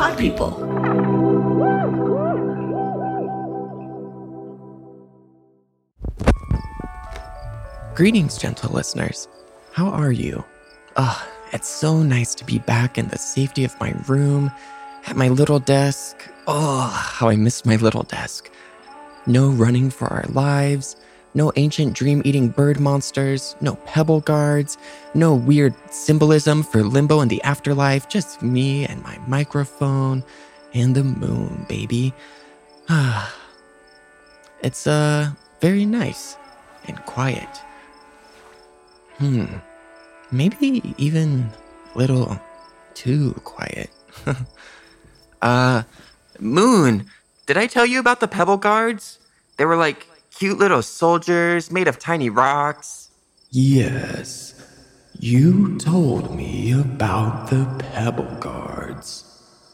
Pod People. Greetings, gentle listeners. How are you? It's so nice to be back in the safety of my room, at my little desk. How I miss my little desk. No running for our lives, no ancient dream-eating bird monsters, no pebble guards, no weird symbolism for limbo and the afterlife, just me and my microphone and the moon, baby. It's, very nice and quiet. Maybe even a little too quiet. Moon, did I tell you about the pebble guards? They were like cute little soldiers made of tiny rocks. Yes, you told me about the pebble guards.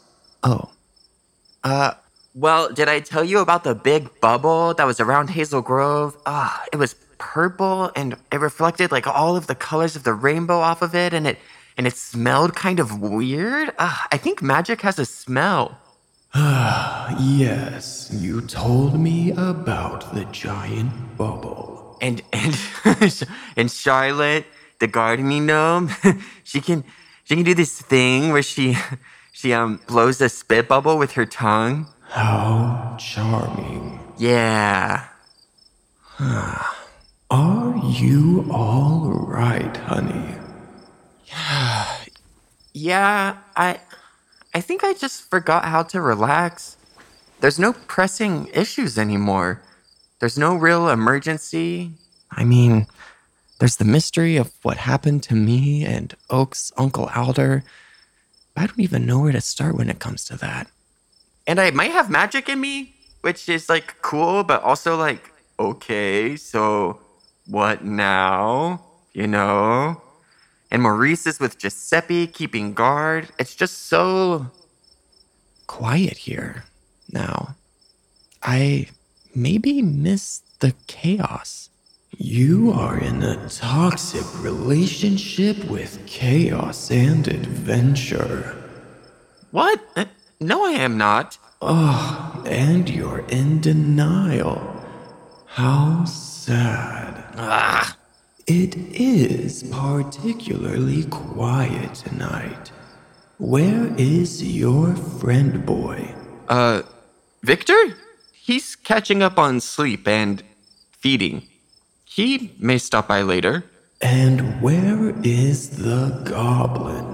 Well, did I tell you about the big bubble that was around Hazel Grove? It was purple and it reflected like all of the colors of the rainbow off of it, and it smelled kind of weird. I think magic has a smell. Yes, you told me about the giant bubble. And and Charlotte, the gardening gnome, she can do this thing where she blows a spit bubble with her tongue. How charming. Yeah. Are you all right, honey? Yeah, I think I just forgot how to relax. There's no pressing issues anymore. There's no real emergency. I mean, there's the mystery of what happened to me and Oak's Uncle Alder. I don't even know where to start when it comes to that. And I might have magic in me, which is like cool, but also like, okay, so what now? You know? And Maurice is with Giuseppe keeping guard. It's just so quiet here now. I maybe miss the chaos. You are in a toxic relationship with chaos and adventure. What? No, I am not. And you're in denial. How sad. It is particularly quiet tonight. Where is your friend boy? Victor? He's catching up on sleep and feeding. He may stop by later. And where is the goblin?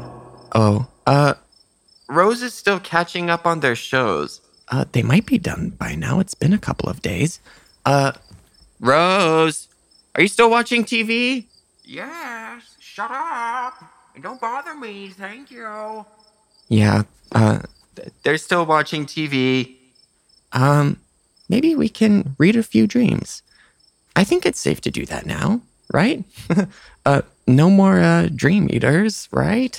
Rose is still catching up on their shows. They might be done by now. It's been a couple of days. Rose, are you still watching TV? Yes, shut up. Don't bother me, thank you. Yeah, They're still watching TV. maybe we can read a few dreams. I think it's safe to do that now, right? No more, dream eaters, right?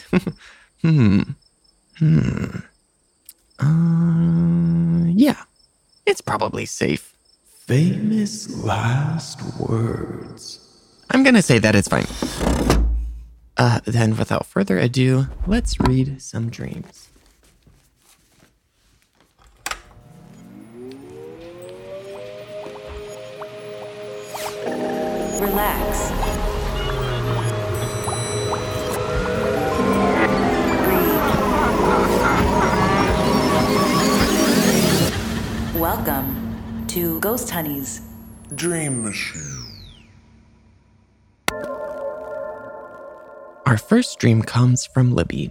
Yeah, it's probably safe. Famous last words. I'm gonna say that it's fine. Then without further ado, let's read some dreams. Relax. Breathe. Welcome to Ghost Honey's Dream Machine. Our first dream comes from Libby.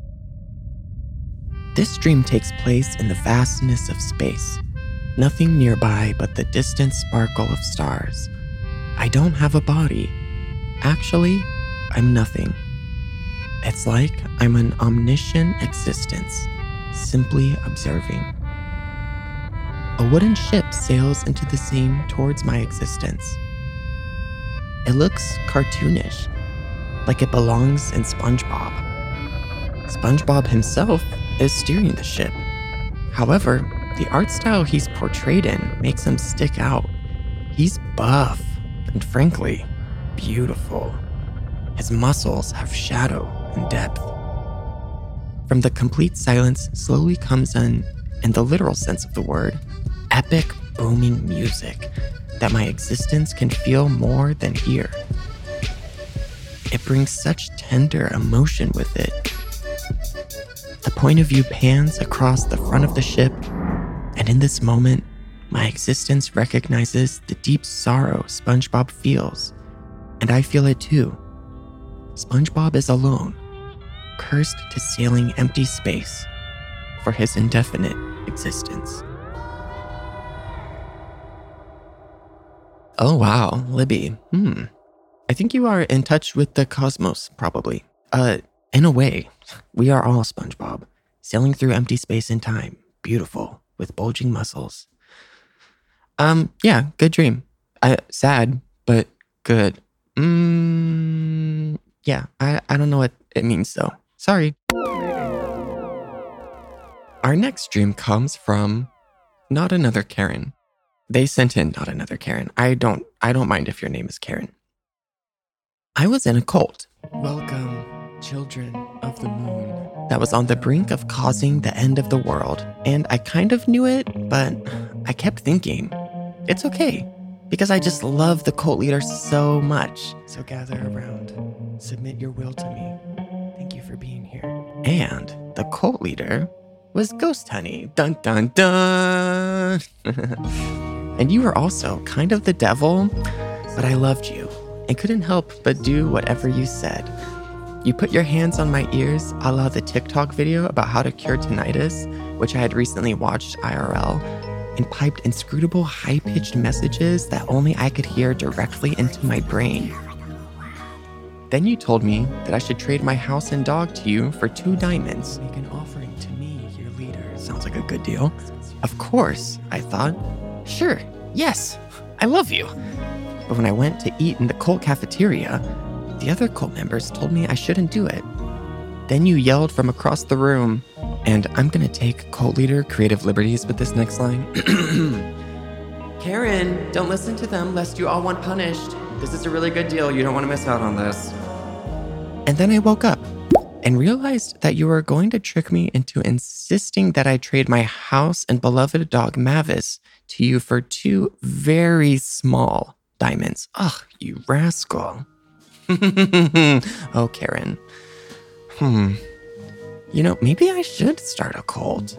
This dream takes place in the vastness of space. Nothing nearby but the distant sparkle of stars. I don't have a body. Actually, I'm nothing. It's like I'm an omniscient existence, simply observing. A wooden ship sails into the scene towards my existence. It looks cartoonish, like it belongs in SpongeBob. SpongeBob himself is steering the ship. However, the art style he's portrayed in makes him stick out. He's buff and frankly, beautiful. His muscles have shadow and depth. From the complete silence slowly comes in the literal sense of the word, epic booming music that my existence can feel more than hear. It brings such tender emotion with it. The point of view pans across the front of the ship, and in this moment, my existence recognizes the deep sorrow SpongeBob feels, and I feel it too. SpongeBob is alone, cursed to sailing empty space for his indefinite existence. Oh wow, Libby. I think you are in touch with the cosmos, probably. In a way, we are all SpongeBob, sailing through empty space and time, beautiful, with bulging muscles. Yeah, good dream. Sad, but good. Yeah, I don't know what it means though. Sorry. Our next dream comes from Not Another Karen. They sent in Not Another Karen. I don't mind if your name is Karen. I was in a cult. Welcome, children of the moon. That was on the brink of causing the end of the world. And I kind of knew it, but I kept thinking, it's okay, because I just love the cult leader so much. So gather around, submit your will to me. Thank you for being here. And the cult leader was Ghost Honey. Dun dun dun. And you were also kind of the devil, but I loved you and couldn't help but do whatever you said. You put your hands on my ears, a la the TikTok video about how to cure tinnitus, which I had recently watched IRL, and piped inscrutable high-pitched messages that only I could hear directly into my brain. Then you told me that I should trade my house and dog to you for 2 diamonds. Make an offering to me, your leader. Sounds like a good deal. Of course, I thought. Sure, yes, I love you. But when I went to eat in the cult cafeteria, the other cult members told me I shouldn't do it. Then you yelled from across the room, and I'm gonna take cult leader creative liberties with this next line. Karen, don't listen to them lest you all want punished. This is a really good deal. You don't want to miss out on this. And then I woke up and realized that you were going to trick me into insisting that I trade my house and beloved dog Mavis to you for 2 very small diamonds. Ugh, you rascal. Oh, Karen. You know, maybe I should start a cult.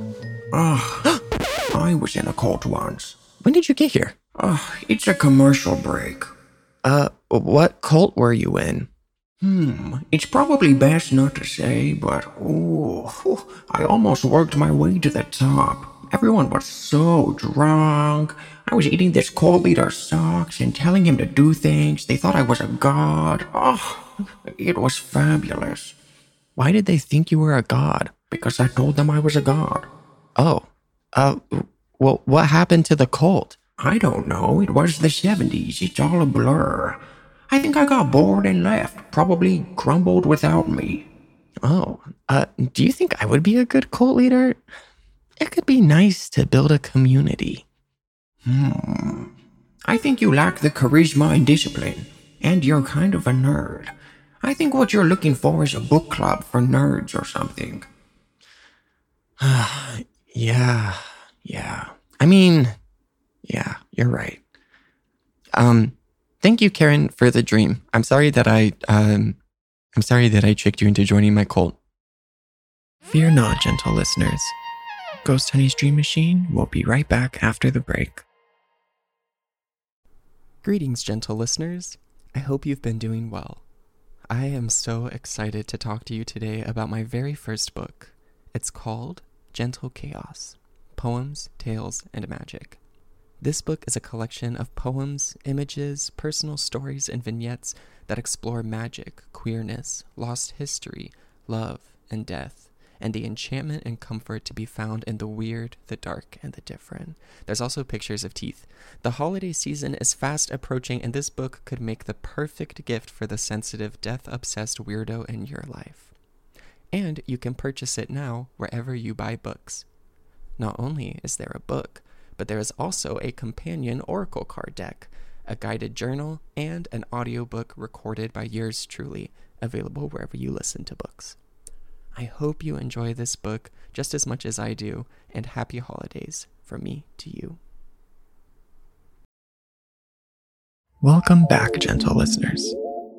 I was in a cult once. When did you get here? It's a commercial break. What cult were you in? It's probably best not to say, but I almost worked my way to the top. Everyone was so drunk. I was eating this cult leader's socks and telling him to do things. They thought I was a god. It was fabulous. Why did they think you were a god? Because I told them I was a god. Oh, well, what happened to the cult? I don't know. It was the 70s. It's all a blur. I think I got bored and left. Probably crumbled without me. Oh, do you think I would be a good cult leader? It could be nice to build a community. I think you lack the charisma and discipline. And you're kind of a nerd. I think what you're looking for is a book club for nerds or something. Yeah. I mean, yeah, you're right. Thank you, Karen, for the dream. I'm sorry that I tricked you into joining my cult. Fear not, gentle listeners. Ghost Honey's Dream Machine will be right back after the break. Greetings, gentle listeners. I hope you've been doing well. I am so excited to talk to you today about my very first book. It's called Gentle Chaos: Poems, Tales, and Magic. This book is a collection of poems, images, personal stories, and vignettes that explore magic, queerness, lost history, love, and death, and the enchantment and comfort to be found in the weird, the dark, and the different. There's also pictures of teeth. The holiday season is fast approaching, and this book could make the perfect gift for the sensitive, death-obsessed weirdo in your life. And you can purchase it now wherever you buy books. Not only is there a book, but there is also a companion oracle card deck, a guided journal, and an audiobook recorded by yours truly, available wherever you listen to books. I hope you enjoy this book just as much as I do, and happy holidays from me to you. Welcome back, gentle listeners.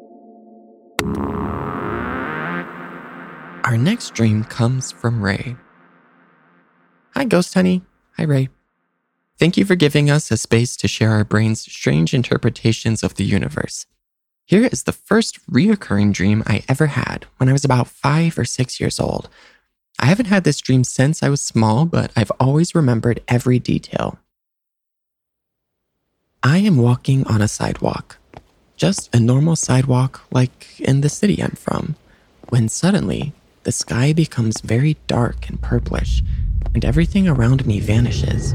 Our next dream comes from Ray. Hi, Ghost Honey. Hi, Ray. Thank you for giving us a space to share our brain's strange interpretations of the universe. Here is the first reoccurring dream I ever had when I was about 5 or 6 years old. I haven't had this dream since I was small, but I've always remembered every detail. I am walking on a sidewalk, just a normal sidewalk like in the city I'm from, when suddenly the sky becomes very dark and purplish, and everything around me vanishes.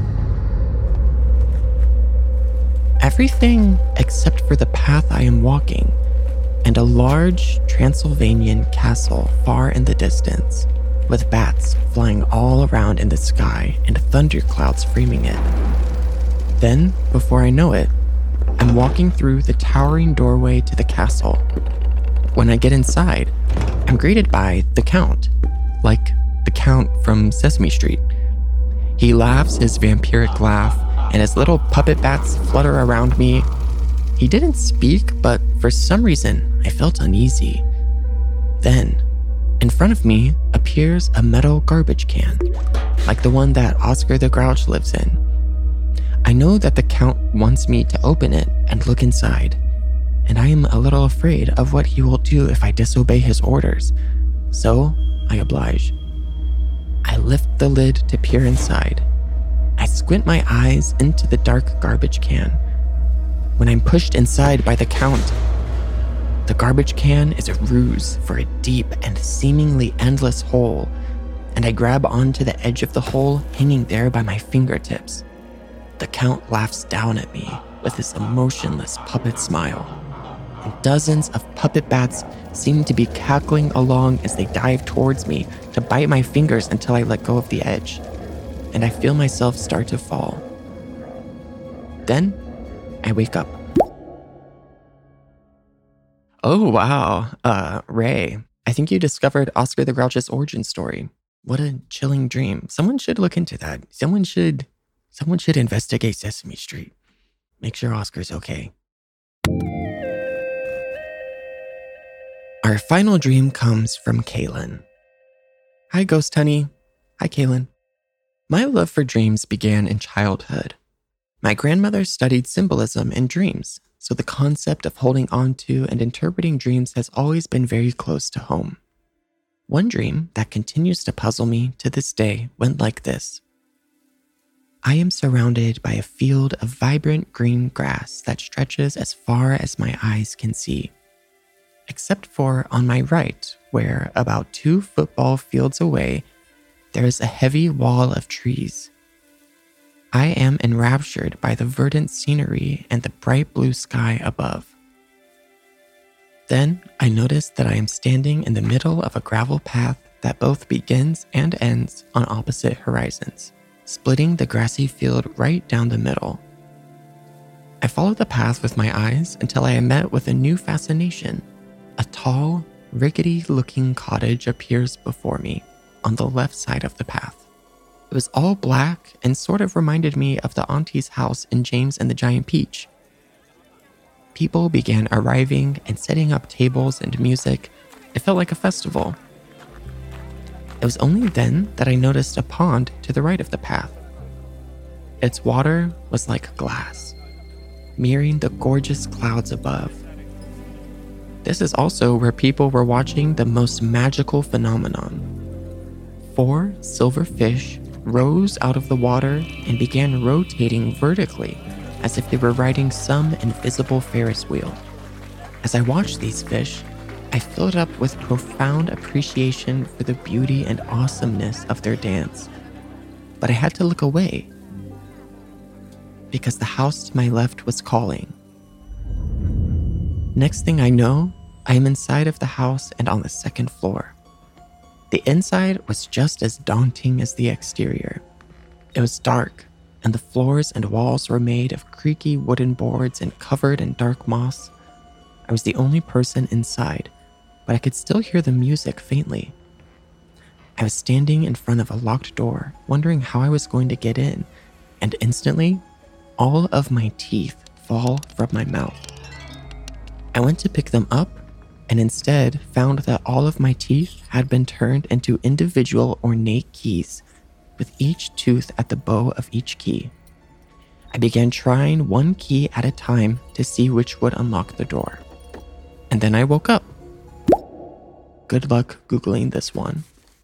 Everything except for the path I am walking, and a large Transylvanian castle far in the distance, with bats flying all around in the sky and thunderclouds framing it. Then, before I know it, I'm walking through the towering doorway to the castle. When I get inside, I'm greeted by the Count, like the Count from Sesame Street. He laughs his vampiric laugh, and his little puppet bats flutter around me. He didn't speak, but for some reason, I felt uneasy. Then, in front of me appears a metal garbage can, like the one that Oscar the Grouch lives in. I know that the Count wants me to open it and look inside, and I am a little afraid of what he will do if I disobey his orders, so I oblige. I lift the lid to peer inside. I squint my eyes into the dark garbage can. When I'm pushed inside by the Count, the garbage can is a ruse for a deep and seemingly endless hole, and I grab onto the edge of the hole, hanging there by my fingertips. The Count laughs down at me with his emotionless puppet smile, and dozens of puppet bats seem to be cackling along as they dive towards me to bite my fingers until I let go of the edge, and I feel myself start to fall. Then, I wake up. Oh, wow. Ray, I think you discovered Oscar the Grouch's origin story. What a chilling dream. Someone should look into that. Someone should investigate Sesame Street. Make sure Oscar's okay. Our final dream comes from Kaylin. Hi, Ghost Honey. Hi, Kaylin. My love for dreams began in childhood. My grandmother studied symbolism in dreams, so the concept of holding on to and interpreting dreams has always been very close to home. One dream that continues to puzzle me to this day went like this. I am surrounded by a field of vibrant green grass that stretches as far as my eyes can see, except for on my right, where about 2 football fields away, there is a heavy wall of trees. I am enraptured by the verdant scenery and the bright blue sky above. Then I notice that I am standing in the middle of a gravel path that both begins and ends on opposite horizons, splitting the grassy field right down the middle. I follow the path with my eyes until I am met with a new fascination. A tall, rickety-looking cottage appears before me on the left side of the path. It was all black and sort of reminded me of the auntie's house in James and the Giant Peach. People began arriving and setting up tables and music. It felt like a festival. It was only then that I noticed a pond to the right of the path. Its water was like glass, mirroring the gorgeous clouds above. This is also where people were watching the most magical phenomenon. 4 silver fish rose out of the water and began rotating vertically as if they were riding some invisible Ferris wheel. As I watched these fish, I filled up with profound appreciation for the beauty and awesomeness of their dance. But I had to look away because the house to my left was calling. Next thing I know, I am inside of the house and on the 2nd floor. The inside was just as daunting as the exterior. It was dark, and the floors and walls were made of creaky wooden boards and covered in dark moss. I was the only person inside, but I could still hear the music faintly. I was standing in front of a locked door, wondering how I was going to get in, and instantly, all of my teeth fall from my mouth. I went to pick them up and instead found that all of my teeth had been turned into individual ornate keys, with each tooth at the bow of each key. I began trying one key at a time to see which would unlock the door. And then I woke up. Good luck Googling this one.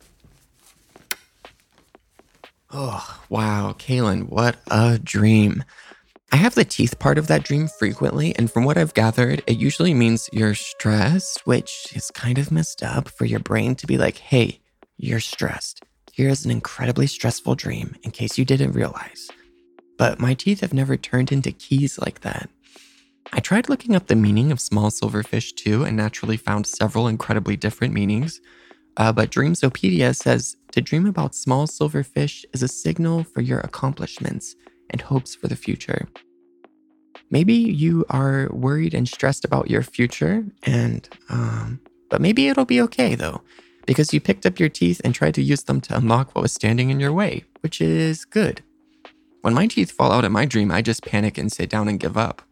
Oh, wow, Kaylin, what a dream. I have the teeth part of that dream frequently, and from what I've gathered, it usually means you're stressed, which is kind of messed up for your brain to be like, hey, you're stressed. Here's an incredibly stressful dream, in case you didn't realize. But my teeth have never turned into keys like that. I tried looking up the meaning of small silverfish too, and naturally found several incredibly different meanings. But Dreamsopedia says to dream about small silverfish is a signal for your accomplishments and hopes for the future. Maybe you are worried and stressed about your future, but maybe it'll be okay though, because you picked up your teeth and tried to use them to unlock what was standing in your way, which is good. When my teeth fall out in my dream, I just panic and sit down and give up.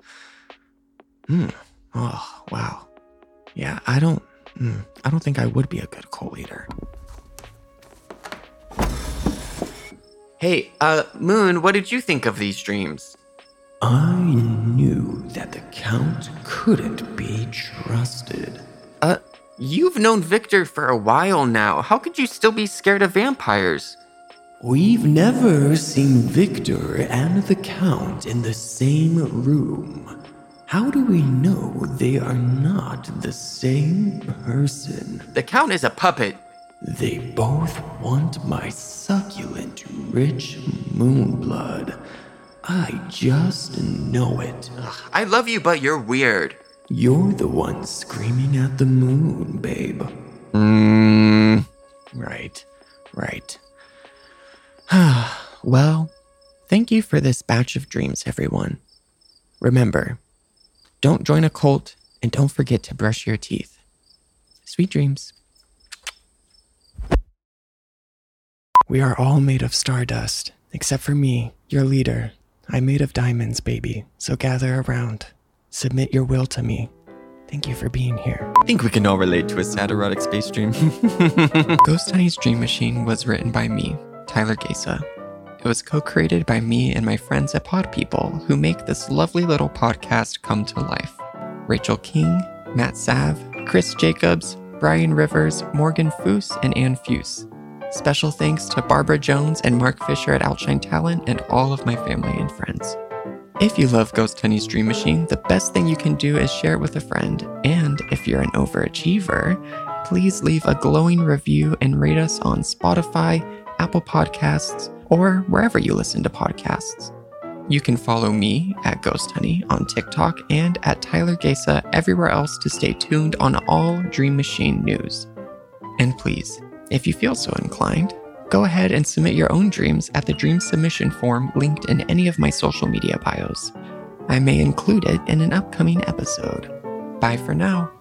Oh, wow. Yeah, I don't think I would be a good collator. Hey, Moon, what did you think of these dreams? I knew that the Count couldn't be trusted. You've known Victor for a while now. How could you still be scared of vampires? We've never seen Victor and the Count in the same room. How do we know they are not the same person? The Count is a puppet. They both want my succulent, rich moon blood. I just know it. I love you, but you're weird. You're the one screaming at the moon, babe. Right. Well, thank you for this batch of dreams, everyone. Remember, don't join a cult and don't forget to brush your teeth. Sweet dreams. We are all made of stardust, except for me, your leader. I'm made of diamonds, baby, so gather around. Submit your will to me. Thank you for being here. I think we can all relate to a sad erotic space dream. Ghost Honey's Dream Machine was written by me, Tyler Gesa. It was co-created by me and my friends at Pod People, who make this lovely little podcast come to life. Rachel King, Matt Sav, Chris Jacobs, Brian Rivers, Morgan Foose, and Ann Fuse. Special thanks to Barbara Jones and Mark Fisher at Outshine Talent and all of my family and friends. If you love Ghost Honey's Dream Machine, the best thing you can do is share it with a friend. And if you're an overachiever, please leave a glowing review and rate us on Spotify, Apple Podcasts, or wherever you listen to podcasts. You can follow me at Ghost Honey on TikTok and at Tyler Gesa everywhere else to stay tuned on all Dream Machine news. And please, if you feel so inclined, go ahead and submit your own dreams at the dream submission form linked in any of my social media bios. I may include it in an upcoming episode. Bye for now.